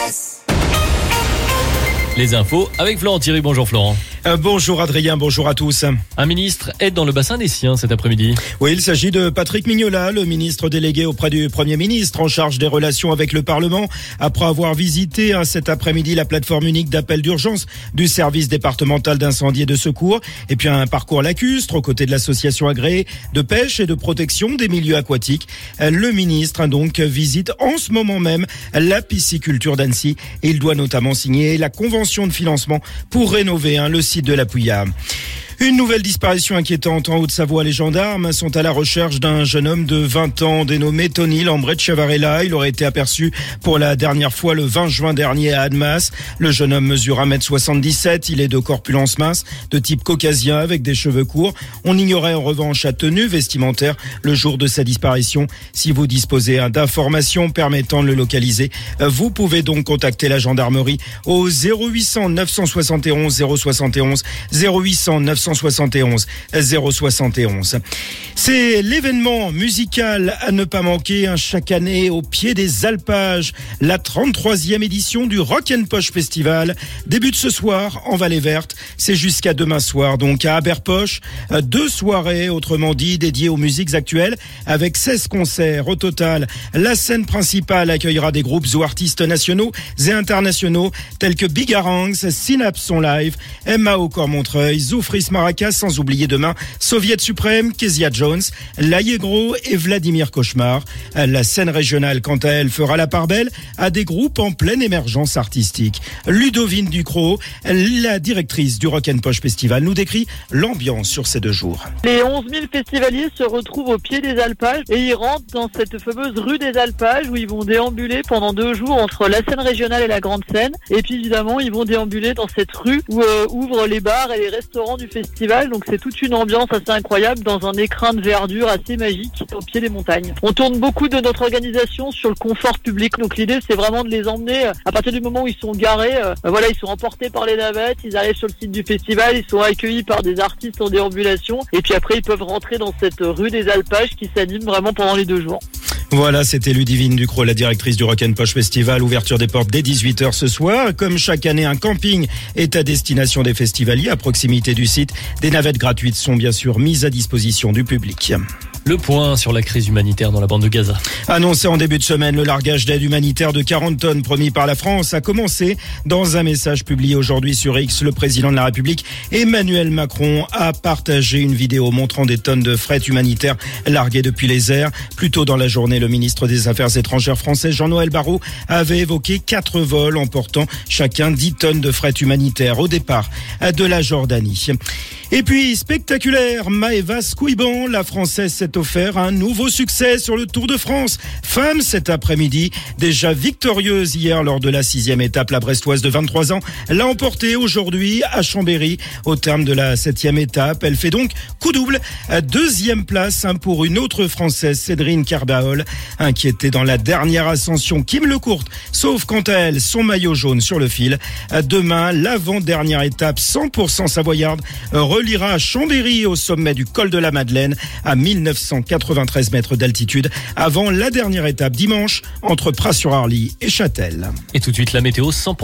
RVVS. Les infos avec Florent Thierry. Bonjour Florent. Bonjour Adrien, bonjour à tous. Un ministre est dans le bassin des siens cet après-midi. Oui, il s'agit de Patrick Mignola, le ministre délégué auprès du Premier ministre en charge des relations avec le Parlement. Après avoir visité cet après-midi la plateforme unique d'appel d'urgence du service départemental d'incendie et de secours, et puis un parcours lacustre aux côtés de l'association agréée de pêche et de protection des milieux aquatiques. Le ministre donc visite en ce moment même la pisciculture d'Annecy et il doit notamment signer la convention de financement pour rénover le site de la Pouilla. Une nouvelle disparition inquiétante en Haute-Savoie. Les gendarmes sont à la recherche d'un jeune homme de 20 ans dénommé Tony Lambré de Chavarella. Il aurait été aperçu pour la dernière fois le 20 juin dernier à Annemasse. Le jeune homme mesure 1m77. Il est de corpulence mince, de type caucasien avec des cheveux courts. On ignorait en revanche sa tenue vestimentaire le jour de sa disparition. Si vous disposez d'informations permettant de le localiser, vous pouvez donc contacter la gendarmerie au 0800 971 071 0800 971 071. C'est l'événement musical à ne pas manquer chaque année au pied des alpages. La 33e édition du Rock & Poche Festival débute ce soir en Vallée Verte. C'est jusqu'à demain soir donc à Aberpoche. 2 soirées, autrement dit, dédiées aux musiques actuelles avec 16 concerts au total. La scène principale accueillera des groupes ou artistes nationaux et internationaux tels que Big Harangues, Synapse Son Live, Emma au Cormontreuil, Zoufris Maracas, sans oublier demain Soviet Suprême, Kezia Jones, L'Allegro et Vladimir Cauchemar. La scène régionale, quant à elle, fera la part belle à des groupes en pleine émergence artistique. Ludovine Ducrot, la directrice du Rock & Poche Festival, nous décrit l'ambiance sur ces 2 jours. Les 11 000 festivaliers se retrouvent au pied des alpages et ils rentrent dans cette fameuse rue des alpages où ils vont déambuler pendant 2 jours entre la scène régionale et la grande scène. Et puis évidemment, ils vont déambuler dans cette rue où ouvrent les bars et les restaurants du festival. Donc c'est toute une ambiance assez incroyable dans un écrin de verdure assez magique au pied des montagnes. On tourne beaucoup de notre organisation sur le confort public. Donc l'idée c'est vraiment de les emmener à partir du moment où ils sont garés. Ils sont emportés par les navettes, ils arrivent sur le site du festival, ils sont accueillis par des artistes en déambulation et puis après ils peuvent rentrer dans cette rue des alpages qui s'anime vraiment pendant les 2 jours. Voilà, c'était Ludivine Ducrot, la directrice du Rock & Poche Festival. Ouverture des portes dès 18h ce soir. Comme chaque année, un camping est à destination des festivaliers à proximité du site. Des navettes gratuites sont bien sûr mises à disposition du public. Le point sur la crise humanitaire dans la bande de Gaza. Annoncé en début de semaine, le largage d'aide humanitaire de 40 tonnes promis par la France a commencé. Dans un message publié aujourd'hui sur X, le président de la République, Emmanuel Macron, a partagé une vidéo montrant des tonnes de fret humanitaire larguées depuis les airs. Plus tôt dans la journée, le ministre des Affaires étrangères français, Jean-Noël Barrot, avait évoqué 4 vols emportant chacun 10 tonnes de fret humanitaire au départ de la Jordanie. Et puis, spectaculaire, Maëva Skouiban, la Française s'est offert un nouveau succès sur le Tour de France. Femme cet après-midi, déjà victorieuse hier lors de la 6e étape, la Brestoise de 23 ans l'a emportée aujourd'hui à Chambéry au terme de la 7e étape. Elle fait donc coup double, 2e place pour une autre Française, Cédrine Kerbaol, qui était dans la dernière ascension, Kim Lecourt, sauf quant à elle son maillot jaune sur le fil. Demain, l'avant-dernière étape 100% savoyarde reliera Chambéry au sommet du col de la Madeleine à 1993 mètres d'altitude avant la dernière étape dimanche entre Pras-sur-Arly et Châtel. Et tout de suite la météo 100%.